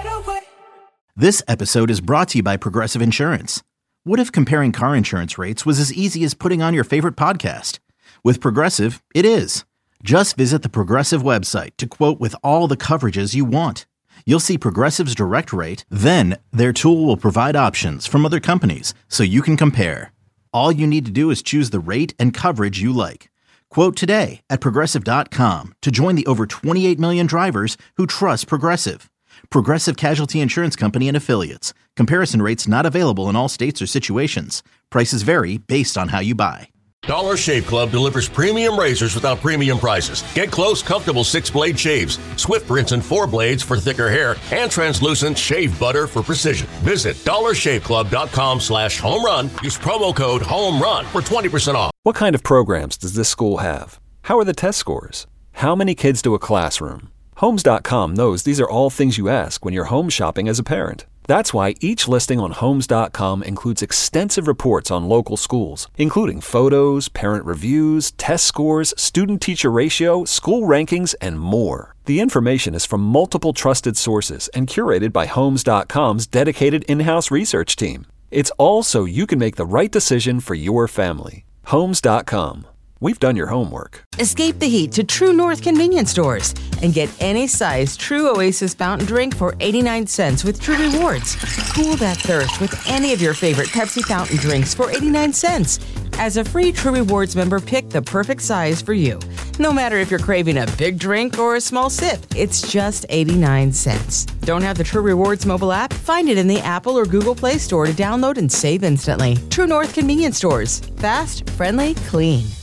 This episode is brought to you by Progressive Insurance. What if comparing car insurance rates was as easy as putting on your favorite podcast? With Progressive, it is. Just visit the Progressive website to quote with all the coverages you want. You'll see Progressive's direct rate, then their tool will provide options from other companies so you can compare. All you need to do is choose the rate and coverage you like. Quote today at Progressive dot com to join the over twenty-eight million drivers who trust Progressive. Progressive Casualty Insurance Company and Affiliates. Comparison rates not available in all states or situations. Prices vary based on how you buy. Dollar Shave Club delivers premium razors without premium prices. Get close, comfortable six-blade shaves, Swift rinse and four blades for thicker hair, and translucent shave butter for precision. Visit dollar shave club dot com slash home run. Use promo code HOMERUN for twenty percent off. What kind of programs does this school have? How are the test scores? How many kids do a classroom? Homes dot com knows these are all things you ask when you're home shopping as a parent. That's why each listing on Homes dot com includes extensive reports on local schools, including photos, parent reviews, test scores, student-teacher ratio, school rankings, and more. The information is from multiple trusted sources and curated by Homes dot com's dedicated in-house research team. It's all so you can make the right decision for your family. Homes dot com. We've done your homework. Escape the heat to True North convenience stores and get any size True Oasis fountain drink for eighty-nine cents with True Rewards. Cool that thirst with any of your favorite Pepsi fountain drinks for eighty-nine cents. As a free True Rewards member, pick the perfect size for you. No matter if you're craving a big drink or a small sip, it's just eighty-nine cents. Don't have the True Rewards mobile app? Find it in the Apple or Google Play Store to download and save instantly. True North convenience stores. Fast, friendly, clean.